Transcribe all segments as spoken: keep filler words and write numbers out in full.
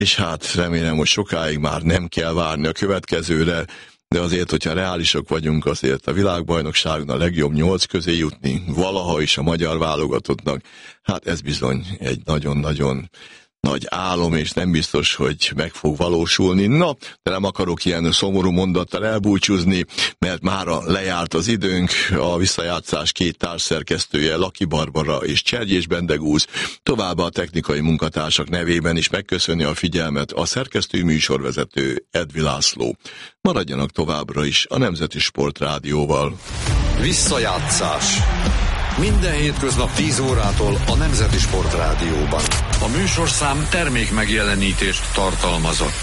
és hát remélem, hogy sokáig már nem kell várni a következőre, de azért, hogyha reálisak vagyunk, azért a világbajnokságon a legjobb nyolc közé jutni, valaha is a magyar válogatottnak, hát ez bizony egy nagyon-nagyon nagy álom, és nem biztos, hogy meg fog valósulni. Na, de nem akarok ilyen szomorú mondattal elbúcsúzni, mert mára lejárt az időnk. A visszajátszás két társszerkesztője, Laki Barbara és Csergyés Bendegúz, továbbá a technikai munkatársak nevében is megköszöni a figyelmet a szerkesztő műsorvezető Edvi László. Maradjanak továbbra is a Nemzeti Sport Rádióval. Visszajátszás. Minden hétköznap tíz órától a Nemzeti Sport Rádióban. A műsorszám termék megjelenítést tartalmazott.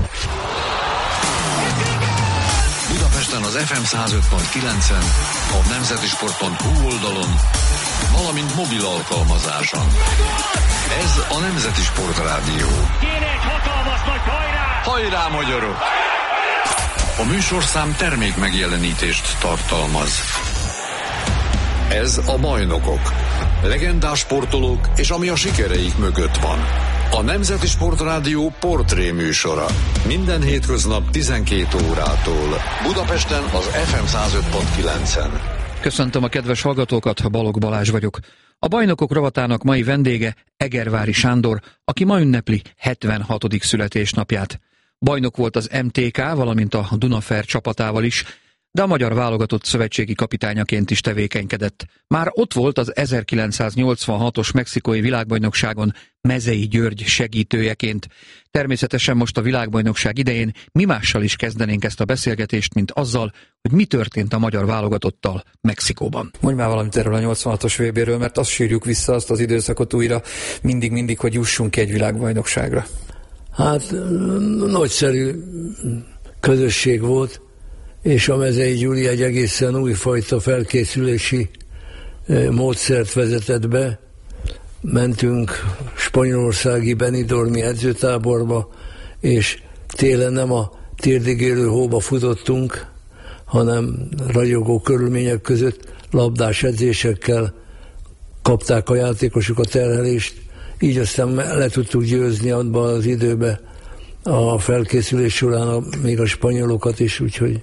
Budapesten az ef em száz öt pont kilencen, a nemzetisport pont hu oldalon, valamint mobil alkalmazáson. Ez a Nemzeti Sport Rádió. Kéne egy hatalmas nagy hajrá! Hajrá, magyarok! A műsorszám termék megjelenítést tartalmaz. Ez a Bajnokok. Legendás sportolók és ami a sikereik mögött van. A Nemzeti Sport Rádió portré műsora. Minden hétköznap tizenkét órától. Budapesten az ef em száz öt pont kilencen. Köszöntöm a kedves hallgatókat, Balogh Balázs vagyok. A Bajnokok rovatának mai vendége Egervári Sándor, aki ma ünnepli hetvenhatodik születésnapját. Bajnok volt az em té ká, valamint a Dunafer csapatával is, de a magyar válogatott szövetségi kapitányaként is tevékenykedett. Már ott volt az ezerkilencszáznyolcvanhatos mexikói világbajnokságon Mezei György segítőjeként. Természetesen most a világbajnokság idején mi mással is kezdenénk ezt a beszélgetést, mint azzal, hogy mi történt a magyar válogatottal Mexikóban. Mondj már valamit erről a nyolcvanhatos vé béről, mert azt sírjuk vissza, azt az időszakot újra mindig-mindig, hogy jussunk ki egy világbajnokságra. Hát nagyszerű közösség volt, és a Mezei Gyuri egy egészen újfajta felkészülési módszert vezetett be. Mentünk spanyolországi Benidormi edzőtáborba, és télen nem a térdigérő hóba futottunk, hanem ragyogó körülmények között labdás edzésekkel kapták a játékosok a terhelést, így aztán le tudtuk győzni abban az időben a felkészülés során a, még a spanyolokat is, úgyhogy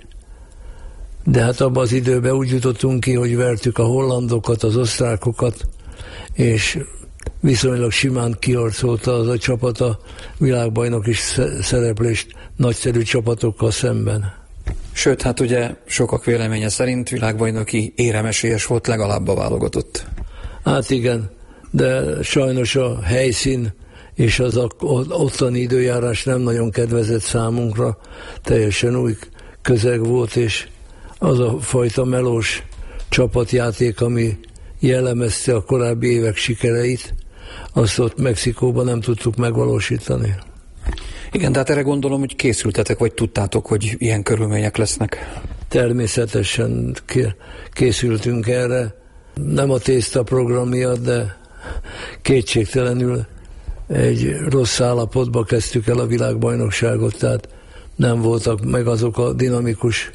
de hát abban az időben úgy jutottunk ki, hogy vertük a hollandokat, az osztrákokat, és viszonylag simán kiharcolta az a csapat a világbajnoki szereplést nagyszerű csapatokkal szemben. Sőt, hát ugye sokak véleménye szerint világbajnoki éremesélyes volt legalább a válogatott. Hát igen, de sajnos a helyszín és az ottani időjárás nem nagyon kedvezett számunkra, teljesen új közeg volt, és az a fajta melós csapatjáték, ami jellemezte a korábbi évek sikereit, azt ott Mexikóban nem tudtuk megvalósítani. Igen, tehát erre gondolom, hogy készültetek, vagy tudtátok, hogy ilyen körülmények lesznek. Természetesen készültünk erre. Nem a tészta program miatt, de kétségtelenül egy rossz állapotba kezdtük el a világbajnokságot, tehát nem voltak meg azok a dinamikus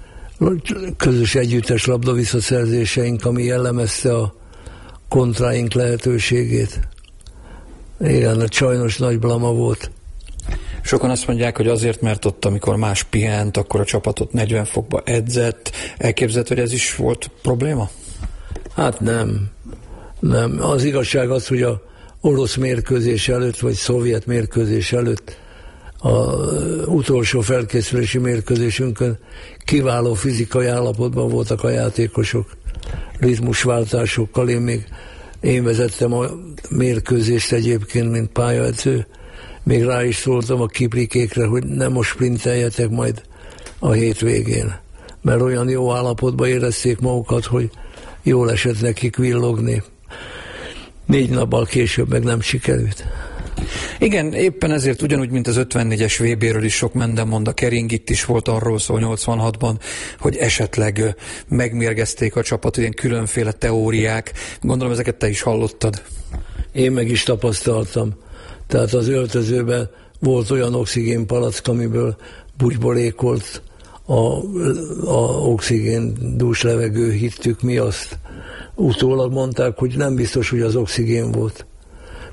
közös együttes labda visszaszerzéseink, ami jellemezte a kontráink lehetőségét. Igen, sajnos nagy blama volt. Sokan azt mondják, hogy azért, mert ott, amikor más pihent, akkor a csapatot negyven fokba edzett. Elképzelt, hogy ez is volt probléma? Hát nem. Nem. Az igazság az, hogy a orosz mérkőzés előtt, vagy szovjet mérkőzés előtt az utolsó felkészülési mérkőzésünkön kiváló fizikai állapotban voltak a játékosok, ritmusváltásokkal. Én még én vezettem a mérkőzést egyébként, mint pályaedző. Még rá is szóltam a kiprikékre, hogy nem most sprinteljetek majd a hétvégén, mert olyan jó állapotban érezték magukat, hogy jól esett nekik villogni. Négy nappal később meg nem sikerült. Igen, éppen ezért ugyanúgy, mint az ötvennégyes vé béről is sok minden mond, a kering itt is volt arról szó nyolcvanhatban, hogy esetleg megmérgezték a csapat, ilyen különféle teóriák. Gondolom, ezeket te is hallottad. Én meg is tapasztaltam. Tehát az öltözőben volt olyan oxigénpalack, amiből bugyborékolt a, a oxigén dús levegő, hittük mi azt. Utólag mondták, hogy nem biztos, hogy az oxigén volt.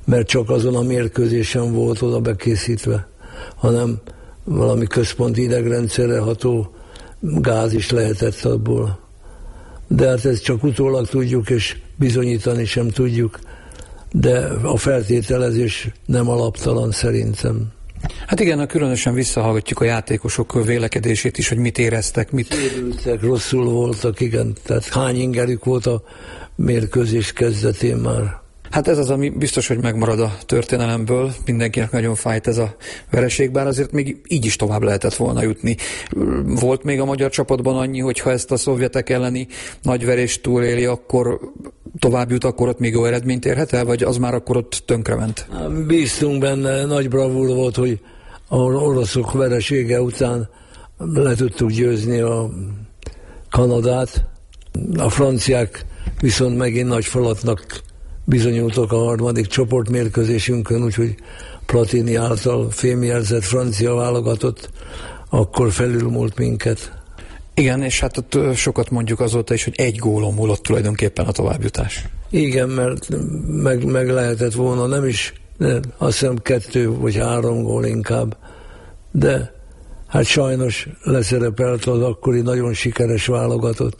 mert csak azon a mérkőzésen volt oda bekészítve, hanem valami központi idegrendszerre ható gáz is lehetett abból. De hát ezt csak utólag tudjuk, és bizonyítani sem tudjuk, de a feltételezés nem alaptalan szerintem. Hát igen, különösen visszahallgatjuk a játékosok vélekedését is, hogy mit éreztek, mit... Sérültek, rosszul voltak, igen, tehát hány ingerük volt a mérkőzés kezdetén már. Hát ez az, ami biztos, hogy megmarad a történelemből. Mindenkinek nagyon fájt ez a vereség, bár azért még így is tovább lehetett volna jutni. Volt még a magyar csapatban annyi, hogyha ezt a szovjetek elleni nagyverést túléli, akkor tovább jut, akkor ott még jó eredményt érhet el, vagy az már akkor ott tönkrement? Bíztunk benne, nagy bravúr volt, hogy a oroszok veresége után le tudtuk győzni a Kanadát. A franciák viszont megint nagy falatnak bizonyultak a harmadik csoportmérkőzésünkön, úgyhogy Platini által fémjelzett francia válogatott akkor felülmúlt minket. Igen, és hát ott sokat mondjuk azóta is, hogy egy gólon múlott tulajdonképpen a továbbjutás. Igen, mert meg, meg lehetett volna, nem is, de azt hiszem kettő vagy három gól inkább, de hát sajnos leszerepelt az akkori nagyon sikeres válogatott.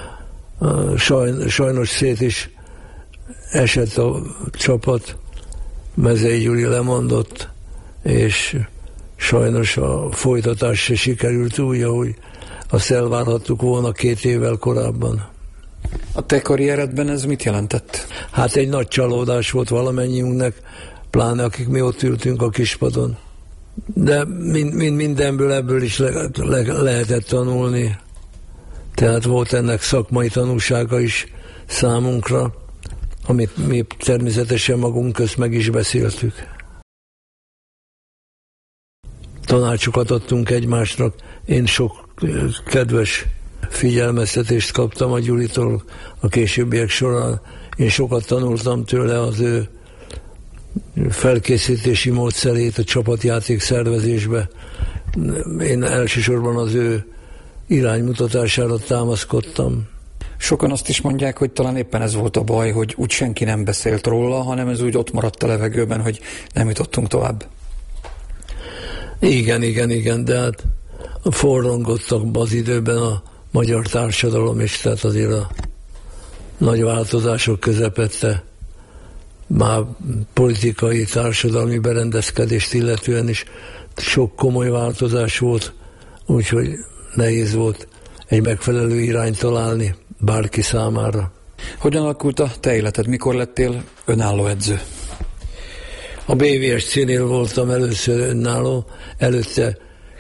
Sajn, sajnos szét is esett a csapat, Mezei Gyuri lemondott, és sajnos a folytatás se sikerült úgy, ahogy azt elvárhattuk volna két évvel korábban. A te karrieredben ez mit jelentett? Hát egy nagy csalódás volt valamennyiünknek, pláne akik mi ott ültünk a kispadon. De mind, mind, mindenből ebből is le, le, lehetett tanulni. Tehát volt ennek szakmai tanulsága is számunkra, amit mi természetesen magunk közt meg is beszéltük. Tanácsokat adtunk egymásnak, én sok kedves figyelmeztetést kaptam a Gyuritól a későbbiek során. Én sokat tanultam tőle az ő felkészítési módszerét a csapatjáték szervezésbe. Én elsősorban az ő iránymutatására támaszkodtam. Sokan azt is mondják, hogy talán éppen ez volt a baj, hogy úgy senki nem beszélt róla, hanem ez úgy ott maradt a levegőben, hogy nem jutottunk tovább. Igen, igen, igen, de hát forrongottak az időben a magyar társadalom is, tehát azért a nagy változások közepette már politikai, társadalmi berendezkedést illetően is sok komoly változás volt, úgyhogy nehéz volt egy megfelelő irányt találni bárki számára. Hogyan alakult a te életed? Mikor lettél önálló edző? A bé vé es cé-nél voltam először önálló, előtte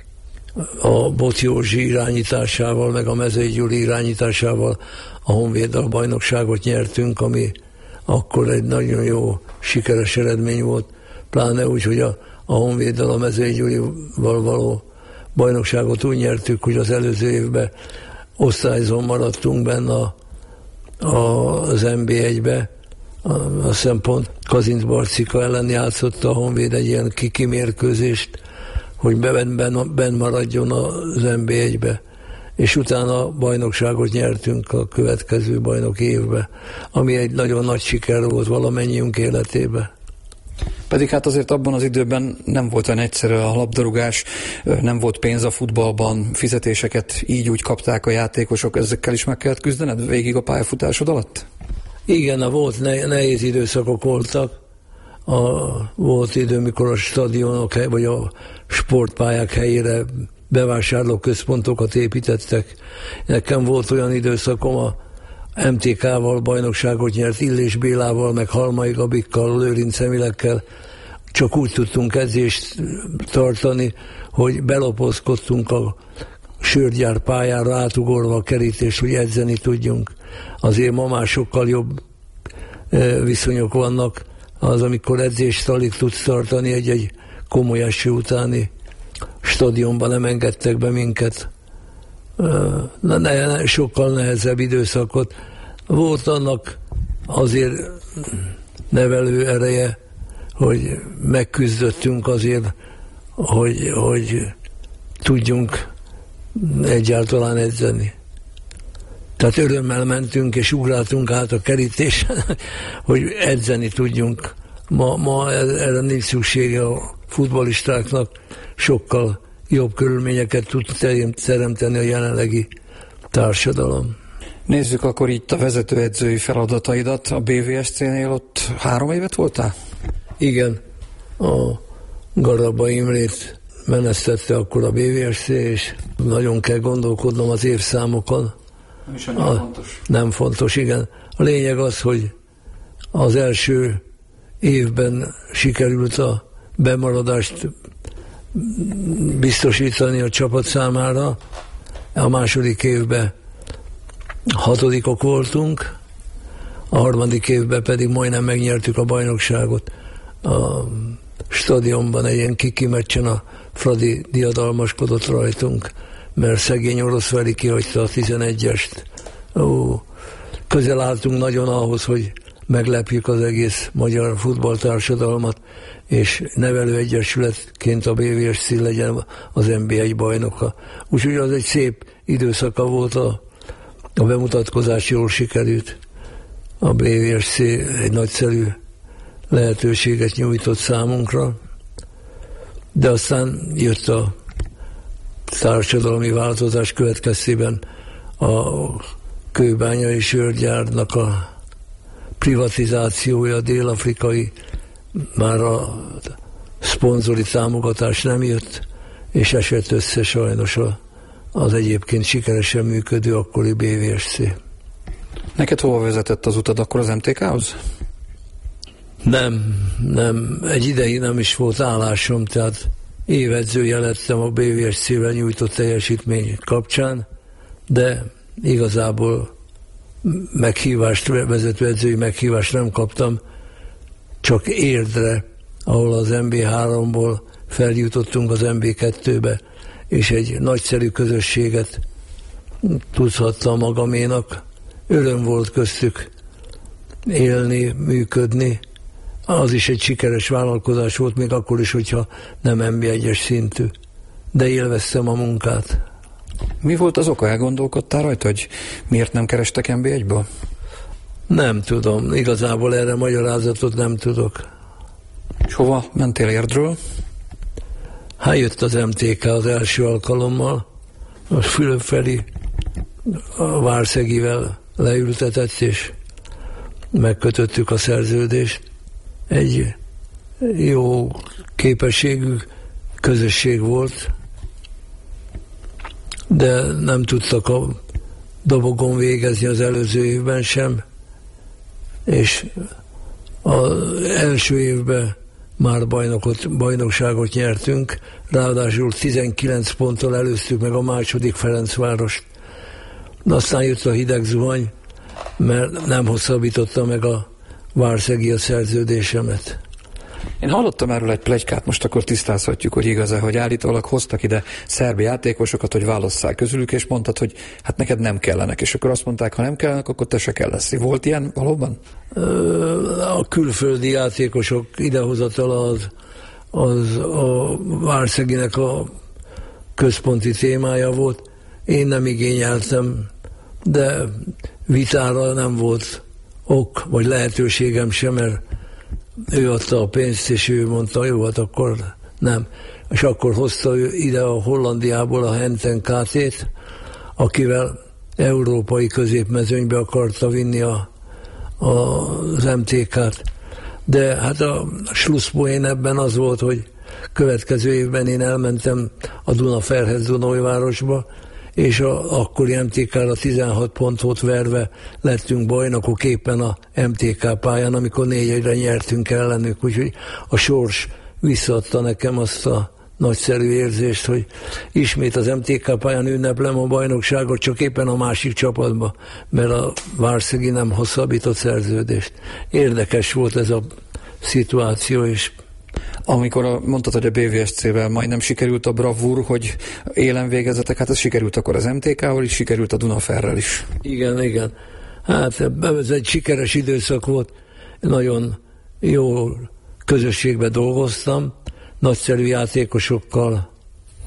a Bot Józsi irányításával, meg a Mezei Gyuri irányításával a Honvéddal bajnokságot nyertünk, ami akkor egy nagyon jó, sikeres eredmény volt, pláne úgy, hogy a, a Honvéddal a Mezei Gyurival való bajnokságot úgy nyertük, hogy az előző évben osztályzón maradtunk benne a, a, az en bé egybe, azt hiszem pont Kazinc Barcika ellen játszott a Honvéd egy ilyen kiki mérkőzést, hogy benn ben, ben maradjon az en bé egybe, és utána bajnokságot nyertünk a következő bajnok évbe, ami egy nagyon nagy siker volt valamennyiünk életében. Pedig hát azért abban az időben nem volt olyan egyszerű a labdarúgás, nem volt pénz a futballban, fizetéseket így úgy kapták a játékosok, ezekkel is meg kellett küzdened végig a pályafutásod alatt? Igen, volt nehéz időszakok voltak. A, volt idő, mikor a stadionok vagy a sportpályák helyére bevásárlóközpontokat építettek. Nekem volt olyan időszakom, a em té ká-val bajnokságot nyert Illés Bélával, meg Halmai Gabikkal, Lőrinc Emilekkel. Csak úgy tudtunk edzést tartani, hogy belopozkodtunk a sörgyár pályára, átugorva a kerítést, hogy edzeni tudjunk. Azért ma már sokkal jobb viszonyok vannak, az, amikor edzést alig tudsz tartani egy-egy komoly eső utáni stadionban nem engedtek be minket. Na, ne, sokkal nehezebb időszakot. Volt annak azért nevelő ereje, hogy megküzdöttünk azért, hogy, hogy tudjunk egyáltalán edzeni. Tehát örömmel mentünk és ugráltunk át a kerítésen, hogy edzeni tudjunk Ma, ma erre nincs szüksége a futballistáknak, sokkal jobb körülményeket tud teremteni a jelenlegi társadalom. Nézzük akkor itt a vezetőedzői feladataidat. A bé vé es cé-nél ott három évet voltál? Igen, a Garabba Imrét menesztette akkor a bé vé es cé, és nagyon kell gondolkodnom az évszámokon. Nem is annyira a, fontos. Nem fontos, igen. A lényeg az, hogy az első évben sikerült a bemaradást biztosítani a csapat számára, a második évben hatodikok voltunk, a harmadik évben pedig majdnem megnyertük a bajnokságot. A stadionban egy ilyen kiki meccsen a Fradi diadalmaskodott rajtunk, mert szegény Oroszveli kihagyta a tizenegyest. Ó, közel álltunk nagyon ahhoz, hogy meglepjük az egész magyar futballtársadalmat, és nevelőegyesületként a bé vé es cé legyen az en bé egy bajnoka. Úgyhogy az egy szép időszaka volt, a, a bemutatkozás jól sikerült. A bé vé es cé egy nagyszerű lehetőséget nyújtott számunkra, de aztán jött a társadalmi változás következtében a kőbányai sörgyárnak a privatizációja, a dél-afrikai, már a szponzori támogatás nem jött, és esett össze sajnos az egyébként sikeresen működő akkori bé vé es cé. Neked hova vezetett az utad akkor az em té ká-hoz? Nem, nem, egy ideig nem is volt állásom, tehát évedzője lettem a bé vé es cé-vel nyújtott teljesítmény kapcsán, de igazából meghívást, vezetőedzői meghívást nem kaptam, csak Érdre, ahol az em bé háromból feljutottunk az em bé kettőbe, és egy nagyszerű közösséget tudhattam magaménak. Öröm volt köztük élni, működni. Az is egy sikeres vállalkozás volt, még akkor is, hogyha nem em bé egyes szintű. De élveztem a munkát. Mi volt az oka? Elgondolkodtál rajta, hogy miért nem kerestek em bé egyből? Nem tudom. Igazából erre magyarázatot nem tudok. És hova mentél Érdről? Hát jött az em té ká az első alkalommal. A Fülöp-Feri a Várszegivel leültetett, és megkötöttük a szerződést. Egy jó képességű közösség volt, de nem tudtak a dobogon végezni az előző évben sem, és az első évben már bajnokot, bajnokságot nyertünk, ráadásul tizenkilenc ponttal előztük meg a második Ferencvárost. Aztán jött a hideg zuhany, mert nem hosszabbította meg a Várszegi a szerződésemet. Én hallottam erről egy pletykát, most akkor tisztázhatjuk, hogy igaz-e, hogy állítólag hoztak ide szerb játékosokat, hogy válasszál közülük, és mondtad, hogy hát neked nem kellenek, és akkor azt mondták, ha nem kellenek, akkor te se kell lesz. Volt ilyen valóban? A külföldi játékosok idehozatala az, az a Várszeginek a központi témája volt. Én nem igényeltem, de vitára nem volt ok, vagy lehetőségem sem, mert ő adta a pénzt, és ő mondta, jó, hát akkor nem. És akkor hozta ő ide a Hollandiából a Henten ká té-t, akivel európai középmezőnybe akarta vinni a, a, az em té ká-t. De hát a slusszpoén ebben az volt, hogy következő évben én elmentem a Dunaferhez Dunajvárosba, és a akkori em té ká-ra tizenhat pontot verve lettünk bajnokok éppen a em té ká pályán, amikor négyre nyertünk ellenük, úgyhogy a sors visszaadta nekem azt a nagyszerű érzést, hogy ismét az em té ká pályán ünneplem a bajnokságot, csak éppen a másik csapatba, mert a Várszegi nem hosszabbított szerződést. Érdekes volt ez a szituáció, és amikor mondtad, hogy a bé vé es cé-vel majdnem sikerült a bravúr, hogy élen végezetek, hát ez sikerült akkor az em té ká-val is, sikerült a Dunaferrel is. Igen, igen. Hát ez egy sikeres időszak volt, nagyon jó közösségben dolgoztam, nagyszerű játékosokkal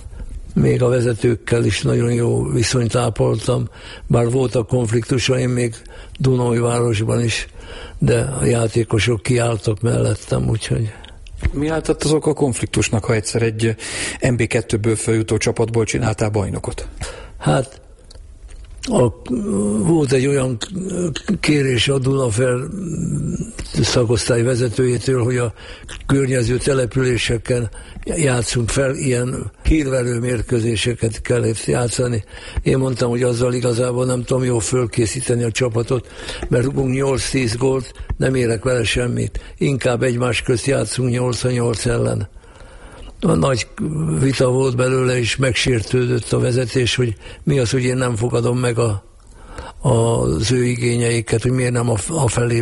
még a vezetőkkel is nagyon jó viszonyt ápoltam, bár voltak konfliktusaim még Dunaújvárosban is, de a játékosok kiálltak mellettem, úgyhogy... Mi lehetett azok a konfliktusnak, ha egyszer egy em bé kettőből feljutó csapatból csináltál bajnokot? Hát a, volt egy olyan kérés a Dunafer szakosztály vezetőjétől, hogy a környező településeken játszunk fel, ilyen hírverő mérkőzéseket kellett játszani. Én mondtam, hogy azzal igazából nem tudom jól fölkészíteni a csapatot, mert rúgunk nyolc-tíz gólt, nem érek vele semmit. Inkább egymás közt játszunk nyolc nyolc ellen. A nagy vita volt belőle, és megsértődött a vezetés, hogy mi az, hogy én nem fogadom meg a, a, az ő igényeiket, hogy miért nem a, a felé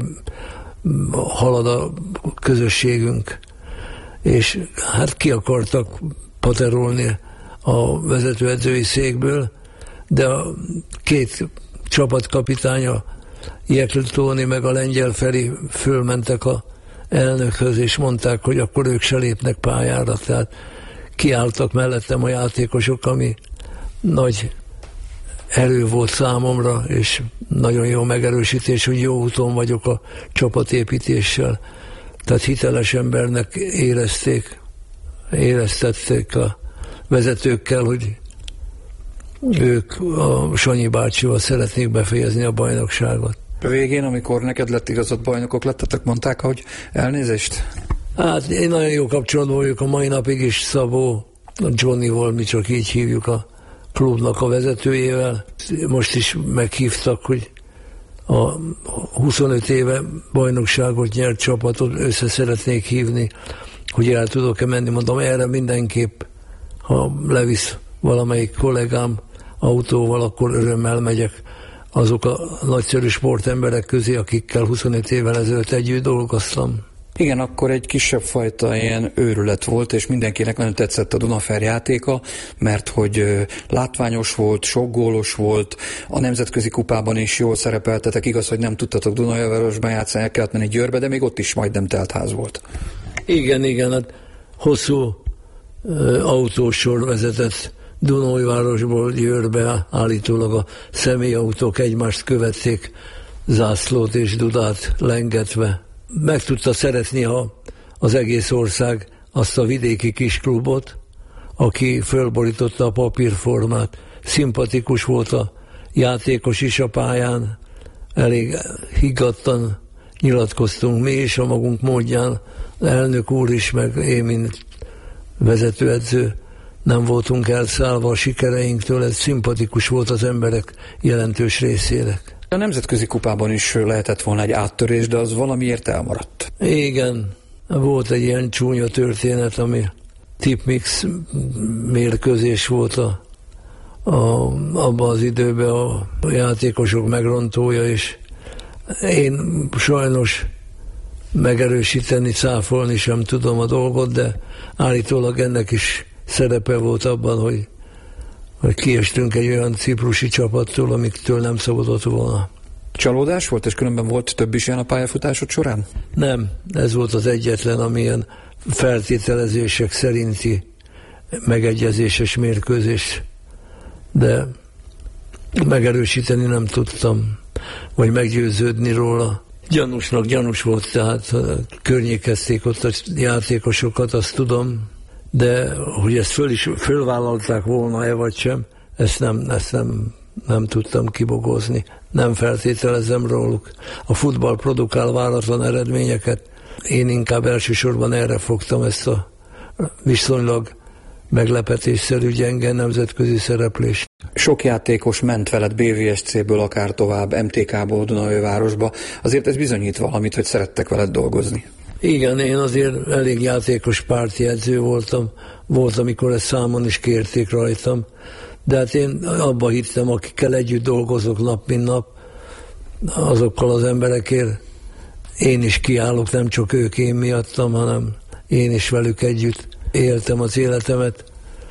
halad a közösségünk. És hát ki akartak paterolni a vezetőedzői székből, de a két csapatkapitánya, Jekl Tóni meg a lengyel Feri fölmentek a elnökhöz, és mondták, hogy akkor ők se lépnek pályára, tehát kiálltak mellettem a játékosok, ami nagy erő volt számomra, és nagyon jó megerősítés, hogy jó úton vagyok a csapatépítéssel. Tehát hiteles embernek érezték, éreztették a vezetőkkel, hogy ők a Sanyi bácsival szeretnék befejezni a bajnokságot. A végén, amikor neked lett igazad, bajnokok lettetek, mondták, hogy elnézést? Hát én nagyon jó kapcsolatban vagyok a mai napig is Szabó, a Johnnyval, mi csak így hívjuk a klubnak a vezetőjével. Most is meghívtak, hogy a huszonöt éve bajnokságot nyert csapatot össze szeretnék hívni, hogy el tudok-e menni. Mondom, erre mindenképp, ha levisz valamelyik kollégám autóval, akkor örömmel megyek azok a nagyszerű sportemberek közé, akikkel huszonöt évvel ezelőtt együtt dolgoztam. Igen, akkor egy kisebb fajta ilyen őrület volt, és mindenkinek nagyon tetszett a Dunafer játéka, mert hogy látványos volt, sok gólos volt, a nemzetközi kupában is jól szerepeltetek, igaz, hogy nem tudtatok Dunaújvárosban játszani, el kellett menni Győrbe, de még ott is majdnem teltház volt. Igen, igen, hát hosszú uh, autósor vezetett Dunaújvárosból Győrbe, állítólag a személyautók egymást követték, zászlót és dudát lengetve. Meg tudta szeretni a, az egész ország azt a vidéki kisklubot, aki fölborította a papírformát. Szimpatikus volt a játékos is a pályán, elég higgadtan nyilatkoztunk mi is a magunk módján, elnök úr is, meg én, mint vezetőedző, nem voltunk elszállva a sikereinktől, ez szimpatikus volt az emberek jelentős részének. A nemzetközi kupában is lehetett volna egy áttörés, de az valamiért elmaradt. Igen, volt egy ilyen csúnya történet, ami tipmix mérkőzés volt a, a, abban az időben a játékosok megrontója, és én sajnos megerősíteni, cáfolni sem tudom a dolgot, de állítólag ennek is szerepe volt abban, hogy hogy kiestünk egy olyan ciprusi csapattól, amiktől nem szabadott volna. Csalódás volt, és különben volt több is ilyen a pályafutásod során? Nem, ez volt az egyetlen, amilyen feltételezések szerinti megegyezéses mérkőzés, de megerősíteni nem tudtam, vagy meggyőződni róla. Gyanúsnak gyanús volt, tehát környékezték ott a játékosokat, azt tudom, de hogy ezt föl is fölvállalták volna-e vagy sem, ezt nem, ezt nem, nem tudtam kibogozni. Nem feltételezem róluk. A futball produkál váratlan eredményeket. Én inkább elsősorban erre fogtam ezt a viszonylag meglepetésszerű gyenge nemzetközi szereplést. Sok játékos ment veled bé vé es céből, akár tovább em té ká-ból Dunaújvárosba. Azért ez bizonyít valamit, hogy szerettek veled dolgozni. Igen, én azért elég játékos párti edző voltam. Volt, amikor ezt számon is kérték rajtam. De hát én abba hittem, akikkel együtt dolgozok nap, mint nap, azokkal az emberekért én is kiállok, nem csak ők én miattam, hanem én is velük együtt éltem az életemet.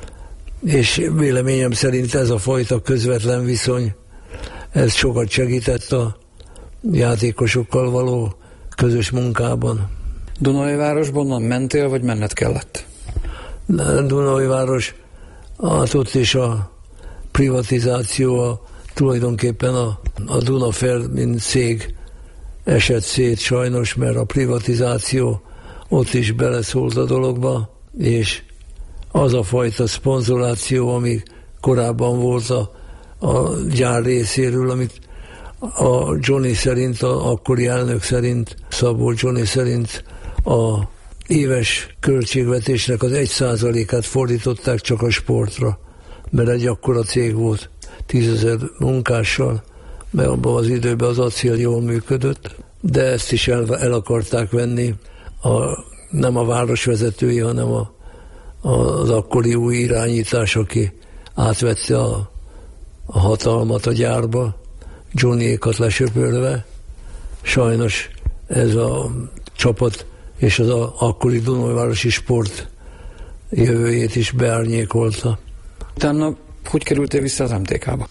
És véleményem szerint ez a fajta közvetlen viszony, ez sokat segített a játékosokkal való közös munkában. Dunaújvárosban nem mentél, vagy menned kellett? Dunaújváros Hát ott is a privatizáció, a, tulajdonképpen a, a Dunafer, mint cég esett szét sajnos, mert a privatizáció ott is beleszólt a dologba, és az a fajta szponzoráció, ami korábban volt a, a gyár részéről, amit a Johnny szerint, a akkori elnök szerint, Szabó Johnny szerint a éves költségvetésnek az egy százalékát fordították csak a sportra, mert egy akkora cég volt, tízezer munkással, mert abban az időben az acél jól működött, de ezt is el, el akarták venni, a, nem a városvezetői, hanem a, a, az akkori új irányítás, aki átvette a, a hatalmat a gyárba, Johnnyékat lesöpörve. Sajnos ez a csapat és az a, akkori Dunajvárosi sport jövőjét is beárnyékolta. Utána hogy kerültél vissza az em té ká-ba?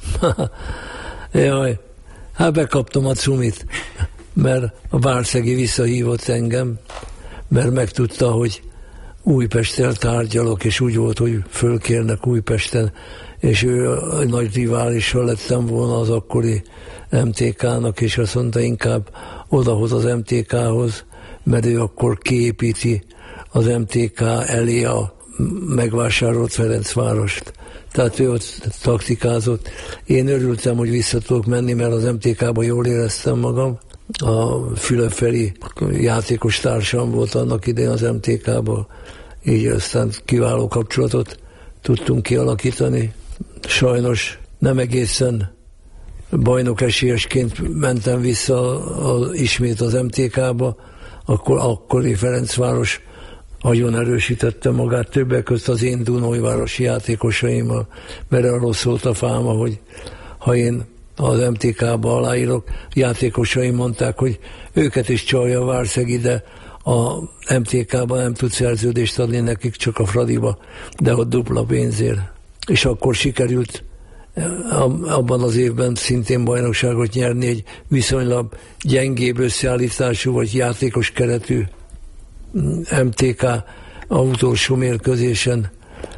Jaj, hát bekaptam a cumit, mert a Várszegi visszahívott engem, mert megtudta, hogy Újpesttel tárgyalok, és úgy volt, hogy fölkérnek Újpesten, és ő a nagy riválissal lettem volna az akkori em té ká-nak, és azt mondta, inkább odahoz az em té ká-hoz, mert ő akkor kiépíti az em té ká elé a megvásárolt Ferencvárost. Tehát ő ott taktikázott. Én örültem, hogy vissza tudok menni, mert az em té ká-ban jól éreztem magam. A Fülöp-Feri játékos társam volt annak idején az em té ká-ban, így aztán kiváló kapcsolatot tudtunk kialakítani. Sajnos nem egészen bajnok esélyesként mentem vissza a, ismét az em té ká-ba, akkor akkori Ferencváros nagyon erősítette magát, többek között az én Dunajvárosi játékosaimmal, mert arról szólt a fáma, hogy ha én az em té ká-ba aláírok, játékosaim mondták, hogy őket is csalja a Várszegi, de a em té ká-ban nem tud szerződést adni nekik, csak a Fradiba, de ott dupla pénzért. És akkor sikerült abban az évben szintén bajnokságot nyerni egy viszonylag gyengébb összeállítású vagy játékos keretű em té ká a utolsó mérkőzésen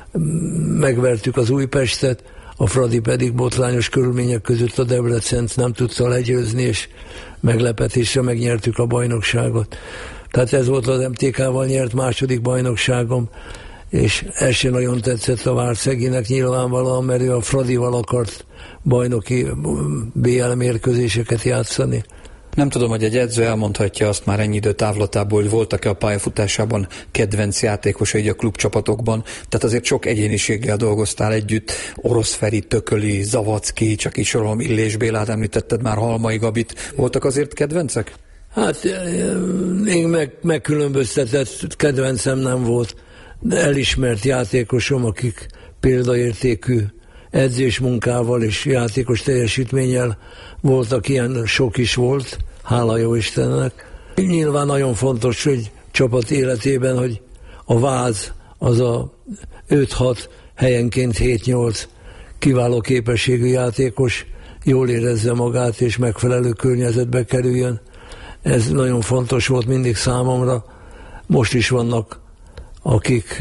megvertük az Újpestet, a Fradi pedig botrányos körülmények között a Debrecent nem tudta legyőzni, és meglepetésre megnyertük a bajnokságot. Tehát ez volt az em té ká-val nyert második bajnokságom, és ez sem nagyon tetszett a Várszeginek nyilvánvalóan, mert ő a Fradival akart bajnoki bé el mérkőzéseket játszani. Nem tudom, hogy egy edző elmondhatja azt már ennyi idő távlatából, hogy voltak-e a pályafutásában kedvenc játékosai a klubcsapatokban, tehát azért sok egyéniséggel dolgoztál együtt, Orosz Feri, Tököli, Zavacki, csak is sorolom, Illés Bélát említetted már, Halmai Gabit. Voltak azért kedvencek? Hát én meg, megkülönböztetett kedvencem nem volt, de elismert játékosom, akik példaértékű edzésmunkával és játékos teljesítménnyel voltak, ilyen sok is volt, hála jó Istennek. Nyilván nagyon fontos, hogy csapat életében, hogy a váz az a öt-hat, helyenként hét-nyolc kiváló képességű játékos jól érezze magát és megfelelő környezetbe kerüljön. Ez nagyon fontos volt mindig számomra. Most is vannak, akik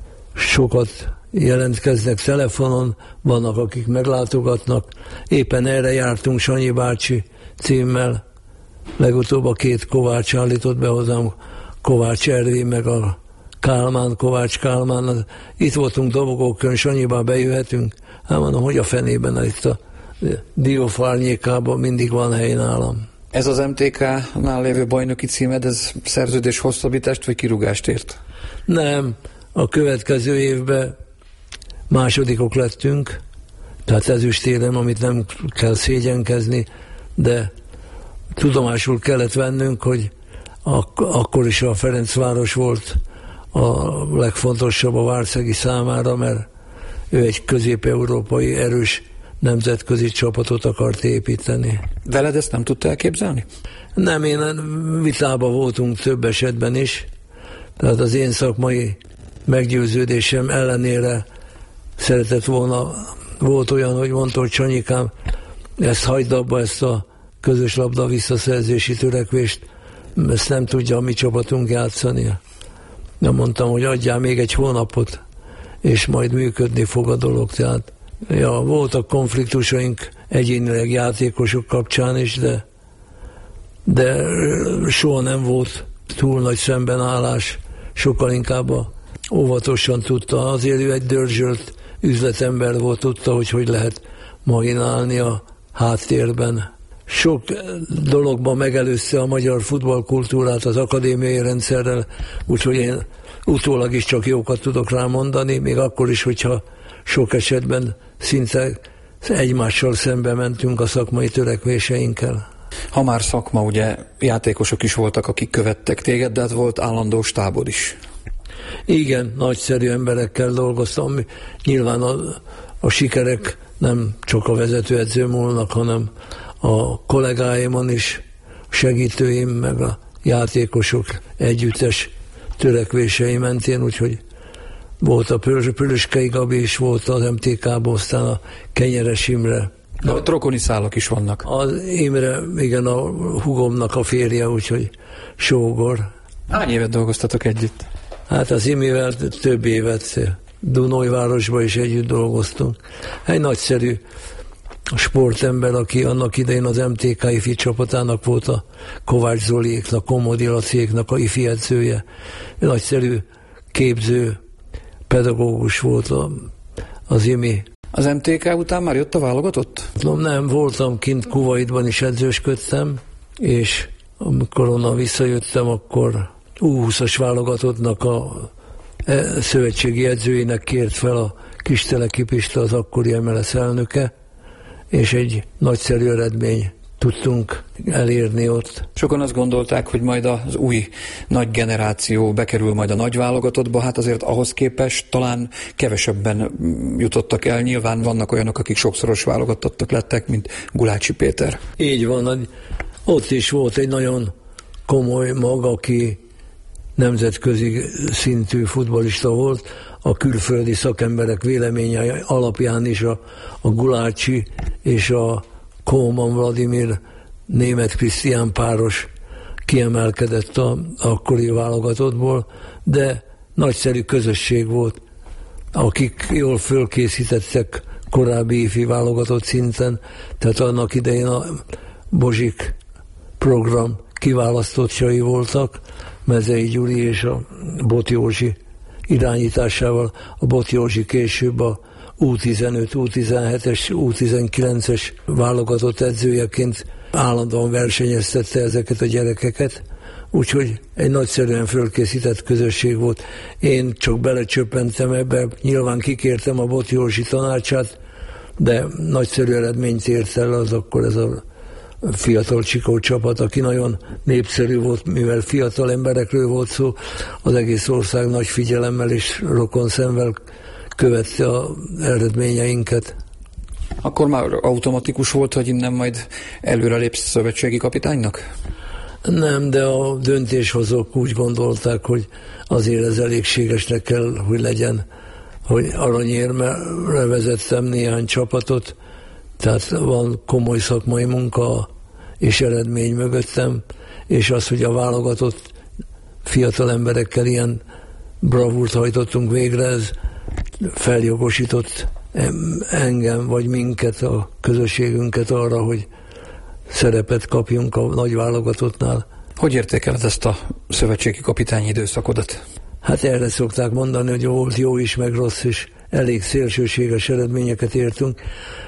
sokat jelentkeznek telefonon, vannak, akik meglátogatnak. Éppen erre jártunk Sanyi bácsi címmel. Legutóbb a két Kovács állított be hozzám, Kovács Ervin, meg a Kálmán, Kovács Kálmán. Itt voltunk Dobogókön, Sanyibá bejöhetünk. Hát mondom, hogy a fenében itt a diófárnyékában mindig van hely nálam. Ez az em té ká-nál lévő bajnoki címed, ez szerződés hosszabbítást vagy kirúgást ért? Nem, a következő évben másodikok lettünk, tehát ezüstérem, amit nem kell szégyenkezni, de tudomásul kellett vennünk, hogy ak- akkor is a Ferencváros volt a legfontosabb a Várszegi számára, mert ő egy közép-európai erős nemzetközi csapatot akart építeni. Veled ezt nem tudta elképzelni? Nem, én vitában voltunk több esetben is, tehát az én szakmai meggyőződésem ellenére szeretett volna, volt olyan, hogy mondta, hogy Sanyikám, ezt hagyd abba, ezt a közös labda visszaszerzési törekvést, ezt nem tudja a mi csapatunk játszani. De mondtam, hogy adjál még egy hónapot, és majd működni fog a dolog. Tehát ja, voltak konfliktusaink egyénileg játékosok kapcsán is, de, de soha nem volt túl nagy szembenállás, sokkal inkább a óvatosan tudta. Azért ő egy dörzsölt üzletember volt, tudta, hogy hogy lehet maginálni a háttérben. Sok dologban megelőzte a magyar futballkultúrát az akadémiai rendszerrel, úgyhogy én utólag is csak jókat tudok rá mondani, még akkor is, hogyha sok esetben szinte egymással szembe mentünk a szakmai törekvéseinkkel. Ha már szakma, ugye játékosok is voltak, akik követtek téged, de hát volt állandó stábod is. Igen, nagyszerű emberekkel dolgoztam. Nyilván a, a sikerek nem csak a vezetőedző múlnak, hanem a kollégáimon is, a segítőim, meg a játékosok együttes törekvései mentén, úgyhogy volt a Pöröskei Gabi is, volt az em té ká-ban, aztán a Kenyeres Imre. De a rokoni szálak is vannak. Az Imre, igen, a hugomnak a férje, úgyhogy sógor. Hány évet dolgoztatok együtt? Hát az Imivel több évet, Dunajvárosban is együtt dolgoztunk. Egy nagyszerű sportember, aki annak idején az em té ká ifi csapatának volt a Kovács Zoliéknak, Komodi Laciéknak a ifi edzője. Nagyszerű képző pedagógus volt az Imi. Az em té ká után már jött a válogatott? Nem, voltam kint Kuwaitban is edzősködtem, és amikor onnan visszajöttem, akkor U húszas válogatottnak a szövetségi edzőjének kért fel a Kisteleki Pista, az akkori em el es elnöke, és egy nagyszerű eredmény tudtunk elérni ott. Sokan azt gondolták, hogy majd az új nagy generáció bekerül majd a nagy válogatottba, hát azért ahhoz képest talán kevesebben jutottak el. Nyilván vannak olyanok, akik sokszoros válogatottak lettek, mint Gulácsi Péter. Így van, ott is volt egy nagyon komoly mag, aki nemzetközi szintű futballista volt, a külföldi szakemberek véleménye alapján is a, a Gulácsi és a Kóman Vladimir német Krisztián páros kiemelkedett a akkori válogatottból, de nagyszerű közösség volt, akik jól fölkészítettek korábbi ifi válogatott szinten, tehát annak idején a Bozsik program kiválasztottjai voltak, Mezei Gyuri és a Bot Józsi irányításával. A Bot Józsi később a U tizenöt, U tizenhetes, U tizenkilences válogatott edzőjeként állandóan versenyeztette ezeket a gyerekeket, úgyhogy egy nagyszerűen fölkészített közösség volt. Én csak belecsöppentem ebbe, nyilván kikértem a Bot Józsi tanácsát, de nagyszerű eredményt ért el az akkor ez a fiatal Csikó csapat, aki nagyon népszerű volt, mivel fiatal emberekről volt szó, az egész ország nagy figyelemmel és rokon szemvel követte az eredményeinket. Akkor már automatikus volt, hogy innen majd előrelépsz szövetségi kapitánynak? Nem, de a döntéshozók úgy gondolták, hogy azért ez elégségesnek kell, hogy legyen, hogy aranyérmre vezettem néhány csapatot, tehát van komoly szakmai munka és eredmény mögöttem, és az, hogy a válogatott fiatal emberekkel ilyen bravúrt hajtottunk végre, ez feljogosított engem, vagy minket, a közösségünket arra, hogy szerepet kapjunk a nagy válogatottnál. Hogy értékeled ezt a szövetségi kapitányi időszakodat? Hát erre szokták mondani, hogy volt jó is, meg rossz is. Elég szélsőséges eredményeket értünk.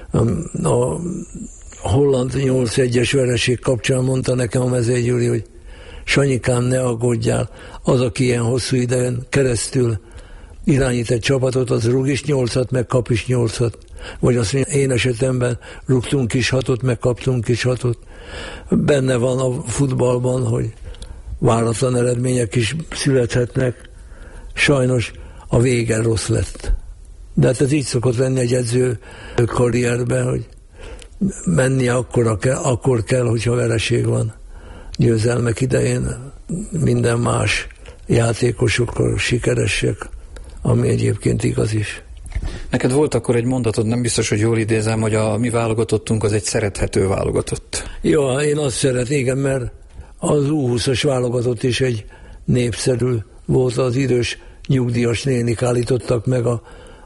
A holland nyolc egyes vereség kapcsán mondta nekem a Mezei Gyuri, hogy Sanyikám, ne aggódjál, az, aki ilyen hosszú idején keresztül irányít egy csapatot, az rúg is nyolcat, meg kap is nyolcat. Vagy azt mondja, én esetemben rúgtunk is hatot, meg kaptunk is hatot. Benne van a futballban, hogy váratlan eredmények is születhetnek. Sajnos a vége rossz lett. De hát ez így szokott lenni egy edző karrierben, hogy menni akkora kell, akkor kell, hogyha vereség van. Győzelmek idején minden más játékosokkal sikeresek, ami egyébként igaz is. Neked volt akkor egy mondatod, nem biztos, hogy jól idézem, hogy a mi válogatottunk az egy szerethető válogatott. Jó, én azt szeret, igen, mert az U húszas válogatott is egy népszerű volt, az idős nyugdíjas nénik állítottak meg a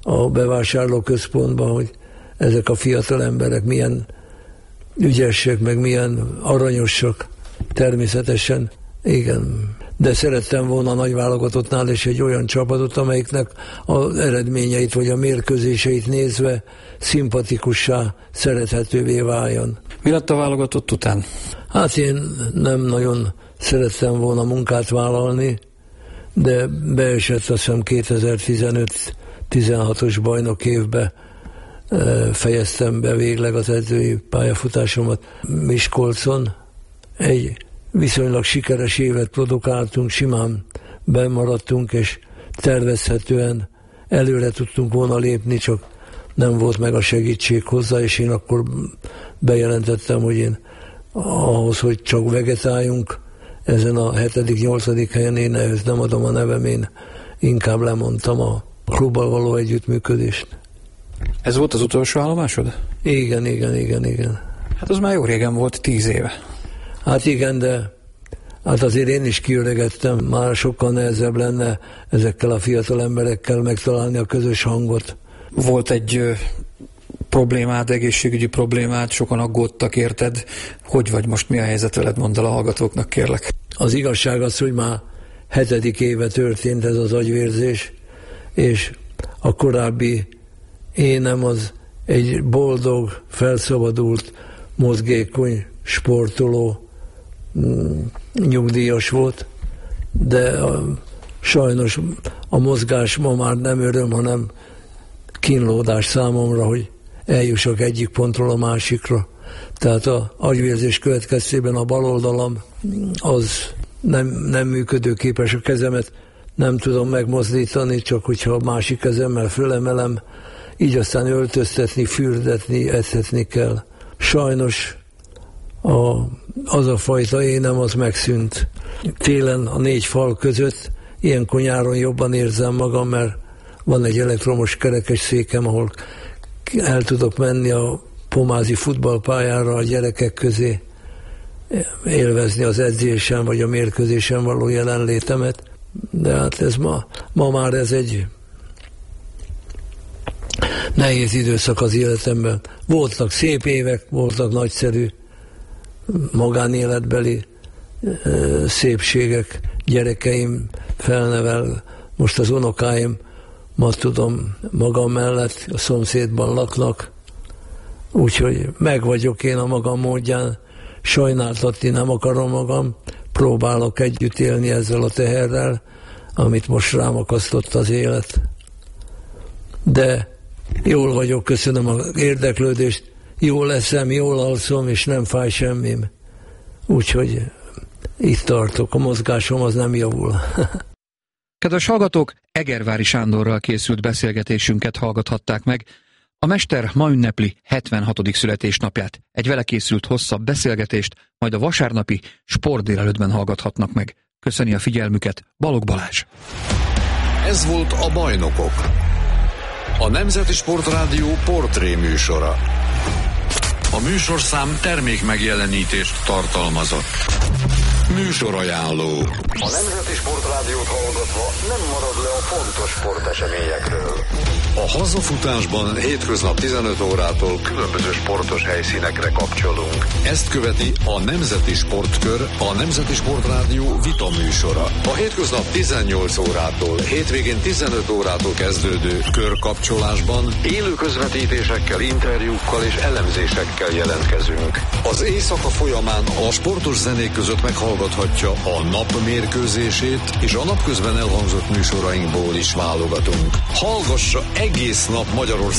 a bevásárlóközpontban, hogy ezek a fiatal emberek milyen ügyesek, meg milyen aranyosak. Természetesen, igen. De szerettem volna a nagy válogatottnál is egy olyan csapatot, amelyiknek az eredményeit vagy a mérkőzéseit nézve szimpatikussá, szerethetővé váljon. Mi lett a válogatott után? Hát én nem nagyon szerettem volna munkát vállalni, de beesett azt hiszem kétezer-tizenöt tizenhatos bajnok évbe fejeztem be végleg az edzői pályafutásomat Miskolcon. Egy viszonylag sikeres évet produkáltunk, simán bemaradtunk, és tervezhetően előre tudtunk volna lépni, csak nem volt meg a segítség hozzá, és én akkor bejelentettem, hogy én ahhoz, hogy csak vegetáljunk, ezen a hetedik-nyolcadik helyen én ehhez nem adom a nevem, én inkább lemondtam a klubbal való együttműködést. Ez volt az utolsó állomásod? Igen, igen, igen, igen. Hát az már jó régen volt, tíz éve. Hát igen, de hát azért én is kiöregettem, már sokkal nehezebb lenne ezekkel a fiatal emberekkel megtalálni a közös hangot. Volt egy ö, problémád, egészségügyi problémád, sokan aggódtak érted. Hogy vagy most, mi a helyzet veled, mondd el a hallgatóknak, kérlek. Az igazság az, hogy már hetedik éve történt ez az agyvérzés, és a korábbi énem az egy boldog, felszabadult, mozgékony, sportoló, nyugdíjas volt, de a, sajnos a mozgás ma már nem öröm, hanem kínlódás számomra, hogy eljussak egyik pontról a másikra. Tehát az agyvérzés következtében a bal oldalam az nem, nem működőképes, a kezemet nem tudom megmozdítani, csak hogyha a másik kezemmel fölemelem, így aztán öltöztetni, fürdetni, etetni kell. Sajnos a, az a fajta énem az megszűnt. Télen a négy fal között, ilyenkor nyáron jobban érzem magam, mert van egy elektromos kerekes székem, ahol el tudok menni a pomázi futballpályára a gyerekek közé, élvezni az edzésen vagy a mérkőzésen való jelenlétemet. De hát ez ma, ma már ez egy nehéz időszak az életemben. Voltak szép évek, voltak nagyszerű magánéletbeli ö, szépségek, gyerekeim felnevel, most az unokáim, ma tudom, magam mellett a szomszédban laknak, úgyhogy meg vagyok én a magam módján, sajnáltatni nem akarom magam, próbálok együtt élni ezzel a teherrel, amit most rám akasztott az élet. De jól vagyok, köszönöm az érdeklődést, jól leszem, jól alszom, és nem fáj semmim. Úgyhogy itt tartok, a mozgásom az nem javul. Kedves hallgatók, Egervári Sándorral készült beszélgetésünket hallgathatták meg. A mester ma ünnepli hetvenhatodik születésnapját. Egy vele készült hosszabb beszélgetést majd a vasárnapi Sport délelőttben hallgathatnak meg. Köszöni a figyelmüket Balogh Balázs. Ez volt a Bajnokok, a Nemzeti Sportrádió portré műsora. A műsorszám termék megjelenítést tartalmazott. Műsorajánló. A Nemzeti Sportrádiót hallgatva nem marad le a fontos sporteseményekről. A hazafutásban hétköznap tizenöt órától különböző sportos helyszínekre kapcsolunk. Ezt követi a Nemzeti Sportkör, a Nemzeti Sportrádió vita műsora. A hétköznap tizennyolc órától, hétvégén tizenöt órától kezdődő körkapcsolásban élő közvetítésekkel, interjúkkal és elemzésekkel jelentkezünk. Az éjszaka folyamán a sportos zenék között meghallgathatja a nap mérkőzését, és a napközben elhangzott műsorainkból is válogatunk. Hallgassa egész nap Magyarország